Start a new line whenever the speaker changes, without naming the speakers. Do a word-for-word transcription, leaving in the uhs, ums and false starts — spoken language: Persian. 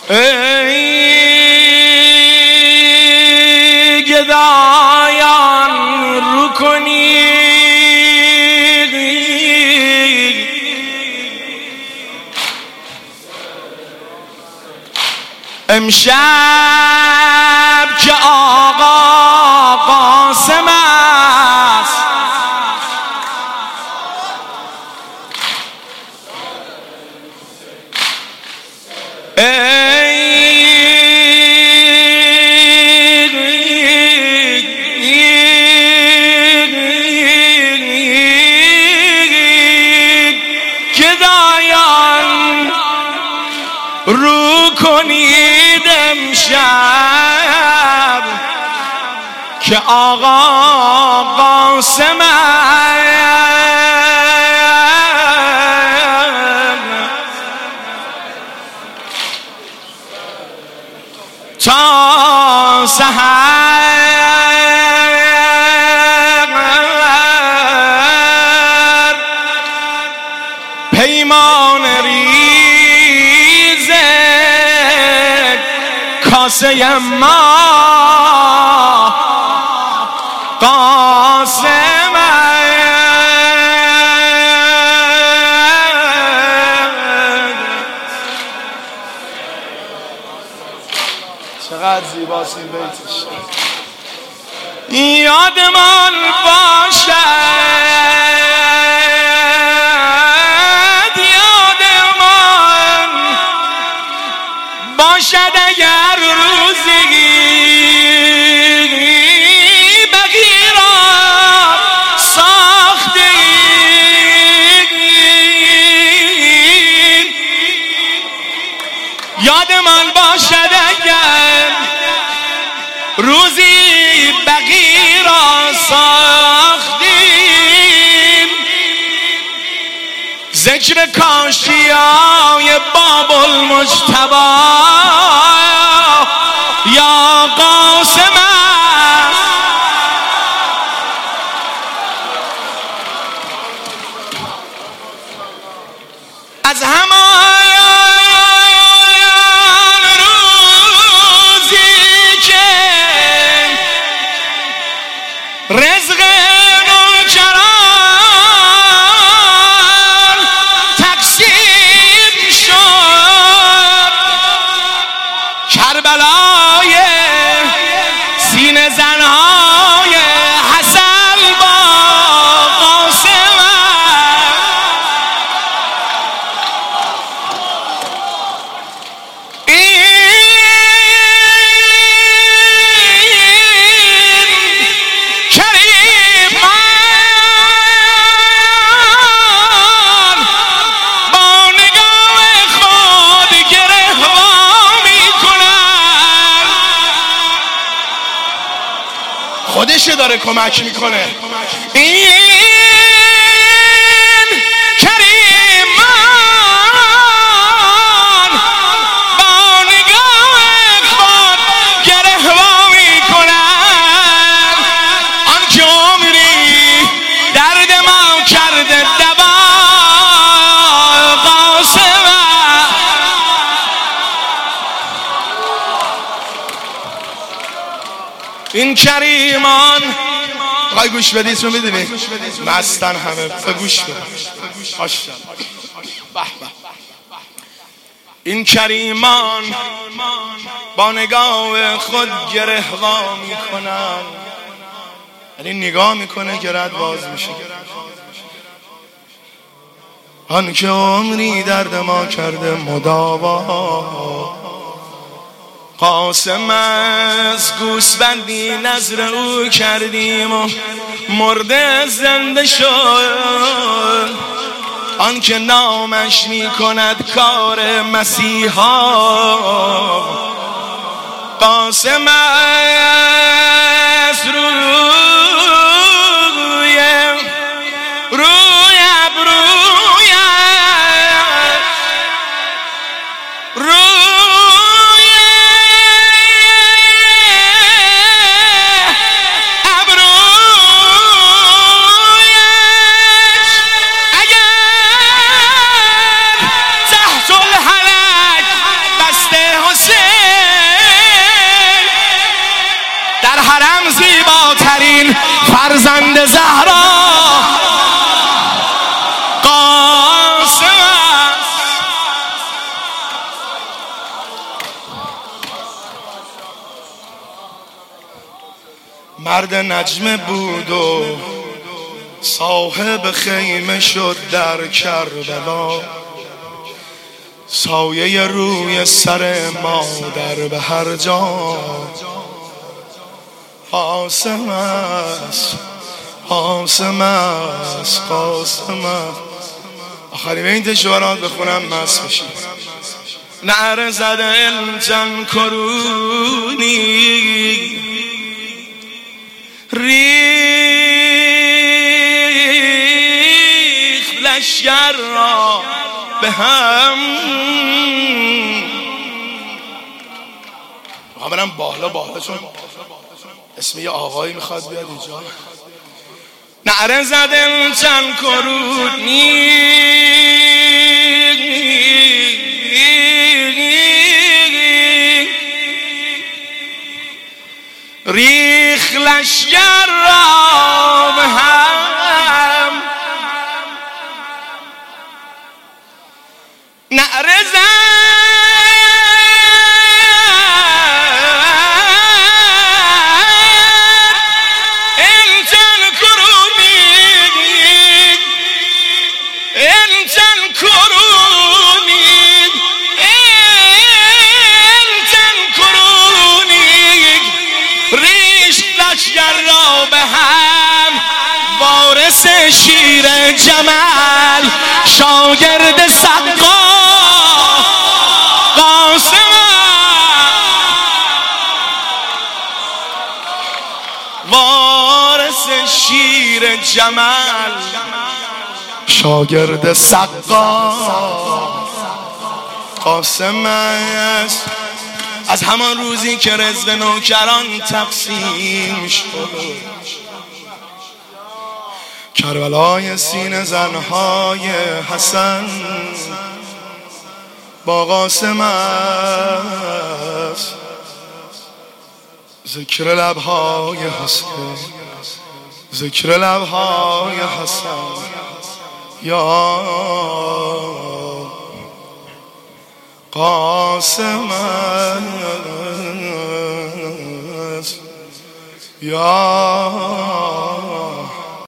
ای گدایان رو کنید امشب که آقا قاسم است گدایان رو کنید امشب که آقا قاسم تا سحر پیمان ریز کاسه ما قاسم چقدر زیباست این بیتش. یادمان باشد یادمان باشد اگر روزی بقی را ساختیم. یادمان باشد اگر روزی بقی را ساختیم. ذکر کاشیای باب المجتبی یا قاسم از همان رزق نوکران تقسیم شد. کربلای سینه زنهای حسن با قاسم خودش داره کمک میکنه. این کریمان با نگاه خود گره وا میکنن. آن که عمری درد ما کرده دوا قاسم این کریمان. بخوای گوش بدی اسمو میدونی مستن همه به گوش بده. این کریمان با نگاه خود گره وا میکنن. یعنی نگاه میکنه گرد باز میشه. آن که عمری درد ما کرده مداوا قاسم از گوسفندی نظر او کردیم و مرده زنده شد. آن که نامش می کند کار مسیحا قاسم از روی روی ابروی روی ابرویش اگر تحت الحلق بسته حسین زهرا قاسم است. مرد نجمه بود و صاحب خیمه شد در کربلا، سایه روی سر مادر به هر جا. قاسم است قاسم است قاسم است. آخرین این شعرات بخونم مست بشید. نعره زده الجن کرونی ریخ لشگر را به هم. میخوام برم بالا بالا چون اسم یه آقایی میخواد بیاد اینجا. نعره زدم چند کرونی ریخ لشگر را به هم. نعره زد انتن کرونید انتن کرونید انتن کرونید ریش لشگر را به هم. وارث شیر جمل شاگرد سقا قاسم وارث شیر جمل شاگرد سقا قاسم است. از همان روزی که رزق نوکران تقسیم شد، کربلای سینه زنهای حسن با قاسم است. ذکر لبهای حسن ذکر لبهای حسن یا قاسم است یا